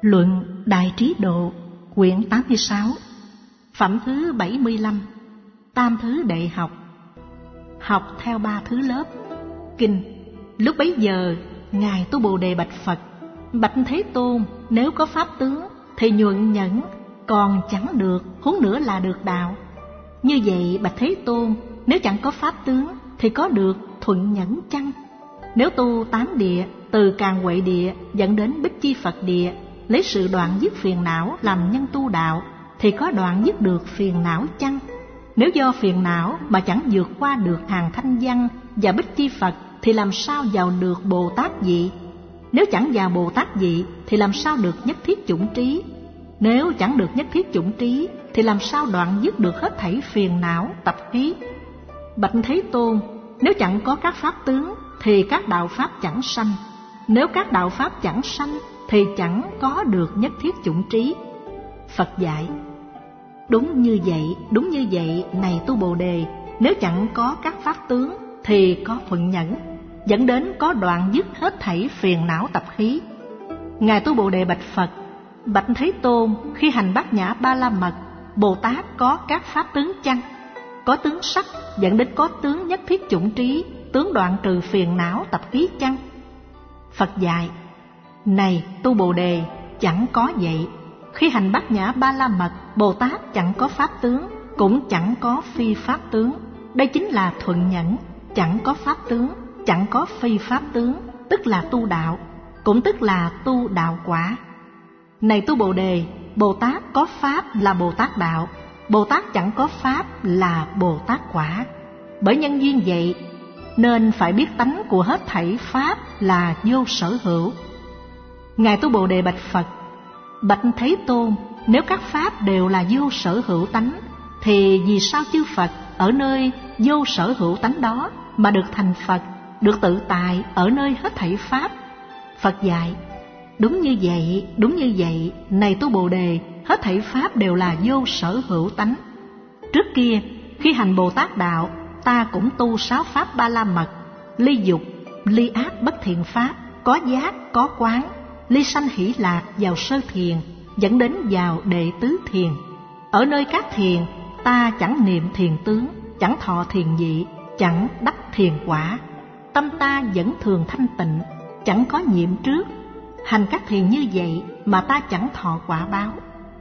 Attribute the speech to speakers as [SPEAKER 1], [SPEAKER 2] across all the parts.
[SPEAKER 1] Luận Đại Trí Độ, quyển 86, phẩm thứ 75, tam thứ đệ học. Học theo 3 thứ lớp. Kinh. Lúc bấy giờ, Ngài Tu Bồ Đề bạch Phật: Bạch Thế Tôn, nếu có pháp tướng thì nhuận nhẫn, còn chẳng được, huống nữa là được đạo. Như vậy bạch Thế Tôn, nếu chẳng có pháp tướng thì có được thuận nhẫn chăng? Nếu tu 8 địa, từ Càn Huệ địa dẫn đến Bích Chi Phật địa, lấy sự đoạn dứt phiền não làm nhân tu đạo, thì có đoạn dứt được phiền não chăng? Nếu do phiền não mà chẳng vượt qua được hàng thanh văn và Bích Chi Phật, thì làm sao vào được Bồ Tát vị? Nếu chẳng vào Bồ Tát vị thì làm sao được nhất thiết chủng trí? Nếu chẳng được nhất thiết chủng trí thì làm sao đoạn dứt được hết thảy phiền não tập khí? Bạch Thế Tôn, nếu chẳng có các pháp tướng thì các đạo pháp chẳng sanh. Nếu các đạo pháp chẳng sanh thì chẳng có được nhất thiết chủng trí. Phật dạy: Đúng như vậy, này Tu Bồ Đề, nếu chẳng có các pháp tướng thì có thuận nhẫn, dẫn đến có đoạn dứt hết thảy phiền não tập khí. Ngài Tu Bồ Đề bạch Phật: Bạch Thế Tôn, khi hành Bát Nhã Ba La Mật, Bồ Tát có các pháp tướng chăng? Có tướng sắc dẫn đến có tướng nhất thiết chủng trí, tướng đoạn trừ phiền não tập khí chăng? Phật dạy: Này Tu Bồ Đề, chẳng có vậy. Khi hành Bát Nhã Ba La Mật, Bồ Tát chẳng có pháp tướng, cũng chẳng có phi pháp tướng. Đây chính là thuận nhẫn, chẳng có pháp tướng, chẳng có phi pháp tướng, tức là tu đạo, cũng tức là tu đạo quả. Này Tu Bồ Đề, Bồ Tát có pháp là Bồ Tát đạo, Bồ Tát chẳng có pháp là Bồ Tát quả. Bởi nhân duyên vậy nên phải biết tánh của hết thảy pháp là vô sở hữu. Ngài Tu Bồ Đề bạch Phật: Bạch Thế Tôn, nếu các pháp đều là vô sở hữu tánh, thì vì sao chư Phật ở nơi vô sở hữu tánh đó mà được thành Phật, được tự tại ở nơi hết thảy pháp? Phật dạy: Đúng như vậy, này Tu Bồ Đề, hết thảy pháp đều là vô sở hữu tánh. Trước kia, khi hành Bồ Tát đạo, ta cũng tu 6 pháp Ba La Mật: ly dục, ly ác bất thiện pháp, có giác, có quán, ly sanh hỷ lạc vào sơ thiền, dẫn đến vào đệ tứ thiền. Ở nơi các thiền, ta chẳng niệm thiền tướng, chẳng thọ thiền vị, chẳng đắc thiền quả. Tâm ta vẫn thường thanh tịnh, chẳng có nhiễm trước. Hành các thiền như vậy mà ta chẳng thọ quả báo.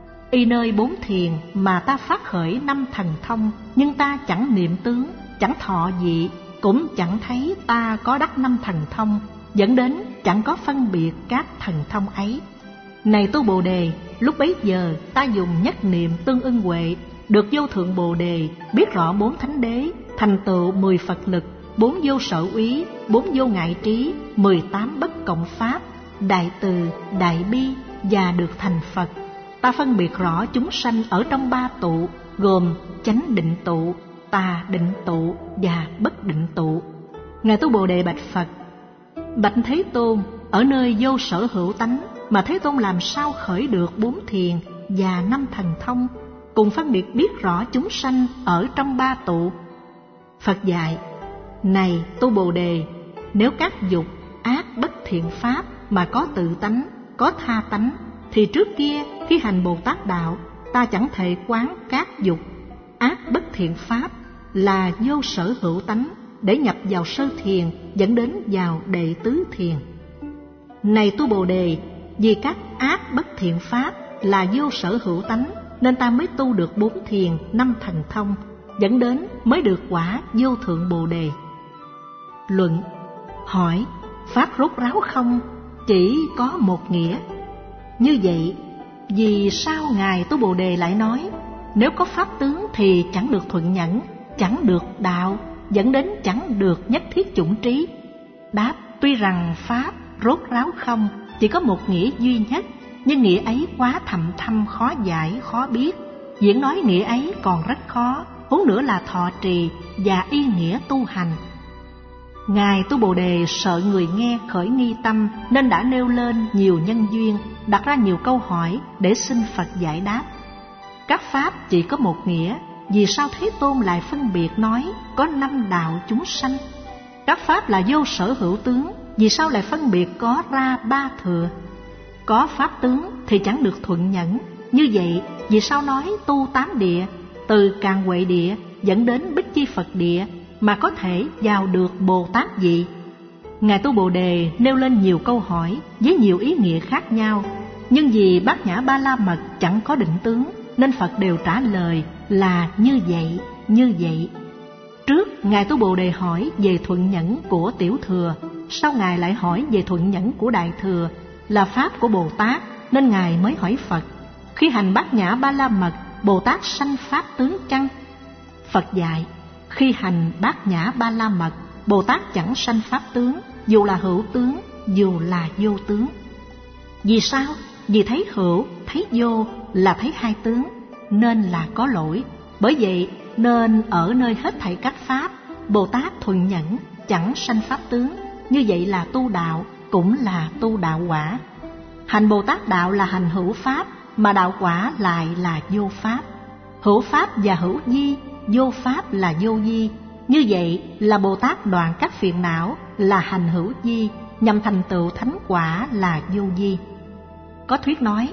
[SPEAKER 1] Y nơi 4 thiền mà ta phát khởi 5 thần thông, nhưng ta chẳng niệm tướng, chẳng thọ vị, cũng chẳng thấy ta có đắc 5 thần thông, dẫn đến chẳng có phân biệt các thần thông ấy. Này Tu Bồ Đề, lúc bấy giờ ta dùng nhất niệm tương ưng huệ, được vô thượng Bồ Đề, biết rõ 4 thánh đế, thành tựu 10 Phật lực, 4 vô sở úy, 4 vô ngại trí, 18 bất cộng pháp, đại từ, đại bi, và được thành Phật. Ta phân biệt rõ chúng sanh ở trong 3 tụ, gồm chánh định tụ, tà định tụ và bất định tụ. Ngài Tu Bồ Đề bạch Phật: Bạch Thế Tôn, ở nơi vô sở hữu tánh mà Thế Tôn làm sao khởi được 4 thiền và 5 thần thông, cùng phân biệt biết rõ chúng sanh ở trong 3 tụ? Phật dạy: Này Tu Bồ Đề, nếu các dục, ác, bất thiện pháp mà có tự tánh, có tha tánh, thì trước kia khi hành Bồ Tát đạo, ta chẳng thể quán các dục, ác, bất thiện pháp là vô sở hữu tánh để nhập vào sơ thiền, dẫn đến vào đệ tứ thiền. Này Tu Bồ Đề, vì các ác bất thiện pháp là vô sở hữu tánh, nên ta mới tu được 4 thiền, 5 thần thông, dẫn đến mới được quả vô thượng Bồ Đề. Luận. Hỏi: Pháp rốt ráo không? Chỉ có một nghĩa. Như vậy, vì sao Ngài Tu Bồ Đề lại nói nếu có pháp tướng thì chẳng được thuận nhẫn, chẳng được đạo, dẫn đến chẳng được nhất thiết chủng trí? Đáp: Tuy rằng pháp rốt ráo không chỉ có một nghĩa duy nhất, nhưng nghĩa ấy quá thầm thâm, khó giải, khó biết. Diễn nói nghĩa ấy còn rất khó, huống nữa là thọ trì và y nghĩa tu hành. Ngài Tu Bồ Đề sợ người nghe khởi nghi tâm, nên đã nêu lên nhiều nhân duyên, đặt ra nhiều câu hỏi để xin Phật giải đáp. Các pháp chỉ có một nghĩa, vì sao Thế Tôn lại phân biệt nói có 5 đạo chúng sanh? Các pháp là vô sở hữu tướng, vì sao lại phân biệt có ra 3 thừa? có pháp tướng thì chẳng được thuận nhẫn. Như vậy, vì sao nói tu 8 địa, từ Càn Huệ địa dẫn đến Bích Chi Phật địa mà có thể vào được Bồ Tát vị? Ngài Tu Bồ Đề nêu lên nhiều câu hỏi với nhiều ý nghĩa khác nhau, nhưng vì Bát Nhã Ba La Mật chẳng có định tướng nên Phật đều trả lời là như vậy, như vậy. Trước Ngài Tu Bồ Đề hỏi về thuận nhẫn của Tiểu Thừa, sau Ngài lại hỏi về thuận nhẫn của Đại Thừa, là pháp của Bồ Tát, nên Ngài mới hỏi Phật: khi hành Bát Nhã Ba La Mật, Bồ Tát sanh pháp tướng chăng? Phật dạy: khi hành Bát Nhã Ba La Mật, Bồ Tát chẳng sanh pháp tướng, dù là hữu tướng, dù là vô tướng. Vì sao? Vì thấy hữu, thấy vô là thấy hai tướng, nên là có lỗi. Bởi vậy nên ở nơi hết thảy các pháp, Bồ Tát thuận nhẫn, chẳng sanh pháp tướng. Như vậy là tu đạo, cũng là tu đạo quả. Hành Bồ Tát đạo là hành hữu pháp, mà đạo quả lại là vô pháp. Hữu pháp và hữu vi, vô pháp là vô vi. Như vậy là Bồ Tát đoạn các phiền não là hành hữu vi, nhằm thành tựu thánh quả là vô vi. Có thuyết nói,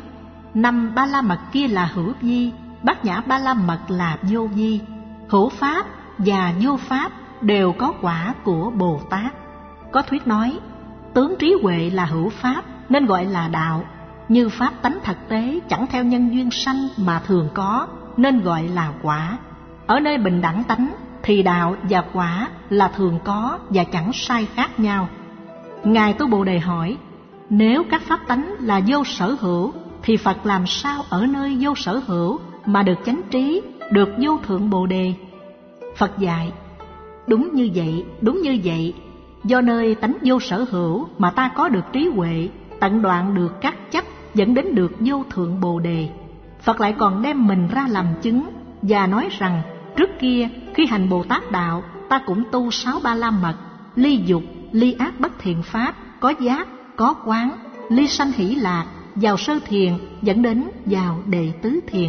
[SPEAKER 1] 5 Ba La Mật kia là hữu vi, Bát Nhã Ba La Mật là vô vi. Hữu pháp và vô pháp đều có quả của Bồ Tát. Có thuyết nói, tướng trí huệ là hữu pháp nên gọi là đạo, như pháp tánh thực tế chẳng theo nhân duyên sanh mà thường có nên gọi là quả. Ở nơi bình đẳng tánh thì đạo và quả là thường có và chẳng sai khác nhau. Ngài Tu Bồ Đề hỏi, nếu các pháp tánh là vô sở hữu thì Phật làm sao ở nơi vô sở hữu mà được chánh trí, được vô thượng Bồ Đề? Phật dạy, đúng như vậy, đúng như vậy. Do nơi tánh vô sở hữu mà ta có được trí huệ, tận đoạn được các chấp, dẫn đến được vô thượng Bồ Đề. Phật lại còn đem mình ra làm chứng và nói rằng, trước kia khi hành Bồ Tát đạo, ta cũng tu 6 Ba La Mật, ly dục, ly ác bất thiện pháp, có giác, có quán, ly sanh hỷ lạc, vào sơ thiền dẫn đến vào đệ tứ thiền.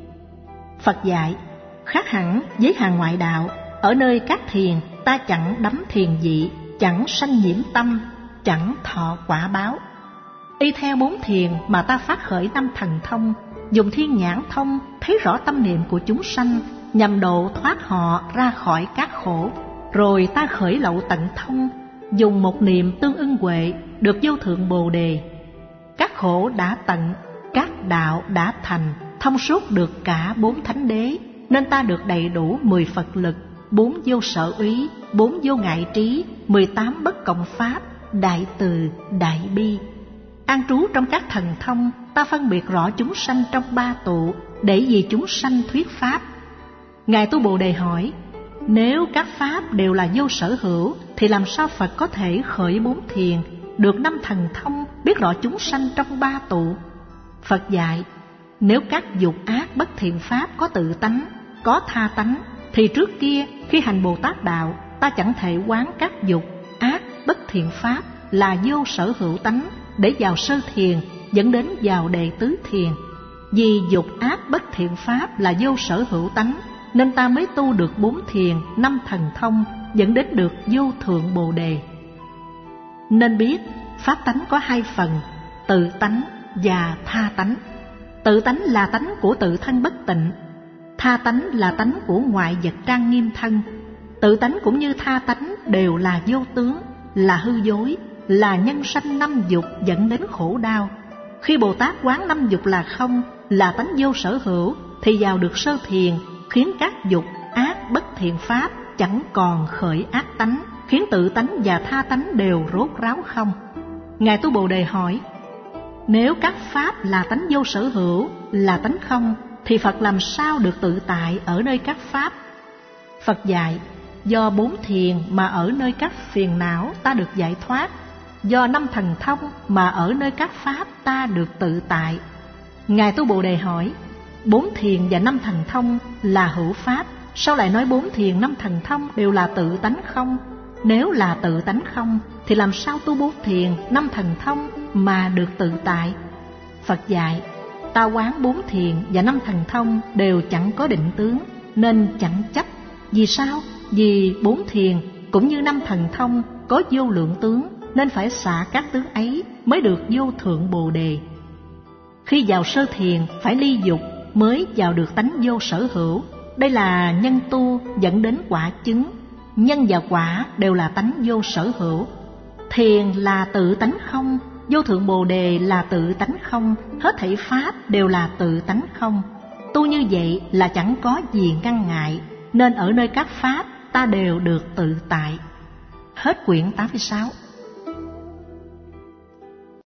[SPEAKER 1] Phật dạy, khác hẳn với hàng ngoại đạo, ở nơi các thiền ta chẳng đắm thiền vị, chẳng sanh nhiễm tâm, chẳng thọ quả báo. Y theo 4 thiền mà ta phát khởi 5 thần thông, dùng thiên nhãn thông thấy rõ tâm niệm của chúng sanh, nhằm độ thoát họ ra khỏi các khổ. Rồi ta khởi lậu tận thông, dùng một niệm tương ưng huệ, được vô thượng Bồ Đề. Các khổ đã tận, các đạo đã thành, thông suốt được cả 4 thánh đế, nên ta được đầy đủ 10 Phật lực, 4 vô sở úy, 4 vô ngại trí, 18 bất cộng pháp, đại từ, đại bi. An trú trong các thần thông, ta phân biệt rõ chúng sanh trong 3 tụ, để vì chúng sanh thuyết pháp. Ngài Tu Bồ Đề hỏi, nếu các pháp đều là vô sở hữu, thì làm sao Phật có thể khởi 4 thiền, được 5 thần thông, biết rõ chúng sanh trong 3 tụ? Phật dạy, nếu các dục ác bất thiện pháp có tự tánh, có tha tánh, thì trước kia khi hành Bồ Tát đạo, ta chẳng thể quán các dục ác bất thiện pháp là vô sở hữu tánh để vào sơ thiền, dẫn đến vào đệ tứ thiền. Vì dục ác bất thiện pháp là vô sở hữu tánh, nên ta mới tu được 4 thiền, 5 thần thông, dẫn đến được vô thượng Bồ Đề. Nên biết pháp tánh có 2 phần, tự tánh và tha tánh. Tự tánh là tánh của tự thân bất tịnh, tha tánh là tánh của ngoại vật trang nghiêm thân. Tự tánh cũng như tha tánh đều là vô tướng, là hư dối, là nhân sanh 5 dục dẫn đến khổ đau. Khi Bồ Tát quán 5 dục là không, là tánh vô sở hữu, thì vào được sơ thiền, khiến các dục ác bất thiện pháp chẳng còn khởi ác tánh, khiến tự tánh và tha tánh đều rốt ráo không. Ngài Tu Bồ Đề hỏi, nếu các pháp là tánh vô sở hữu, là tánh không, thì Phật làm sao được tự tại ở nơi các pháp? Phật dạy, do 4 thiền mà ở nơi các phiền não ta được giải thoát, do 5 thần thông mà ở nơi các pháp ta được tự tại. Ngài Tu Bồ Đề hỏi, 4 thiền và 5 thần thông là hữu pháp, sao lại nói 4 thiền 5 thần thông đều là tự tánh không? Nếu là tự tánh không, thì làm sao tu 4 thiền 5 thần thông mà được tự tại? Phật dạy, ta quán 4 thiền và 5 thần thông đều chẳng có định tướng, nên chẳng chấp. Vì sao? Vì 4 thiền cũng như 5 thần thông có vô lượng tướng, nên phải xả các tướng ấy mới được vô thượng Bồ Đề. Khi vào sơ thiền phải ly dục mới vào được tánh vô sở hữu. Đây là nhân tu dẫn đến quả chứng. Nhân và quả đều là tánh vô sở hữu. Thiền là tự tánh không, vô thượng bồ đề là tự tánh không, hết thảy pháp đều là tự tánh không. Tu như vậy là chẳng có gì ngăn ngại, nên ở nơi các pháp ta đều được tự tại. Hết quyển 86.